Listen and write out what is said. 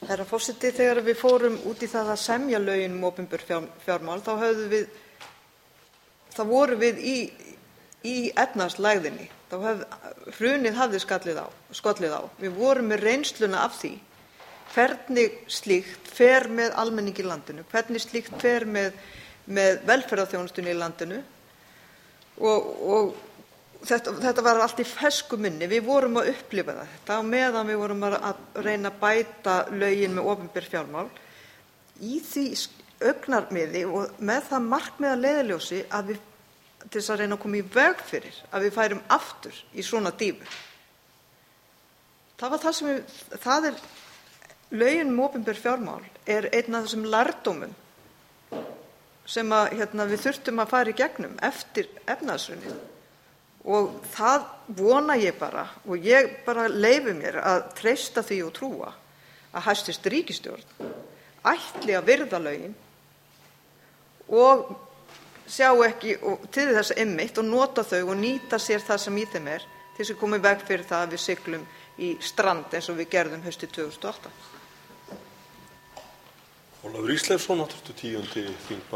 Herra forseti. Þegar við fórum út í það að semja lögin opinber fjármál þá vorum við í efnahagslægðinni. Hrunið hafði skollið á. Við vorum með reynsluna af því hvernig slíkt fer með almenning í landinu, hvernig slíkt fer með velferðarþjónustunni í landinu og þetta var allt í fersku minni. Við vorum að upplifa þetta á meðan við vorum að reyna að bæta lögin með opinber fjármál í því augnamiði og með það markmið að leiðarljósi til þess að reyna að koma í veg fyrir að við færum aftur í svona dýfu. Lögin um opinber fjármál er einn af þessum lærdómum sem við þurftum að fara í gegnum eftir efnahagshrunið. Og það vona ég bara, og ég bara leyfi mér að treysta því og trúa að hæstv. Ríkisstjórn ætli að virða lögin og sjá ekki til þess einmitt og nota þau og nýta sér það sem í þeim er til þess að koma í veg fyrir það að við siglum í strand eins og við gerðum haustið 2008. Ólafur Ísleifsson, 10. þingmaður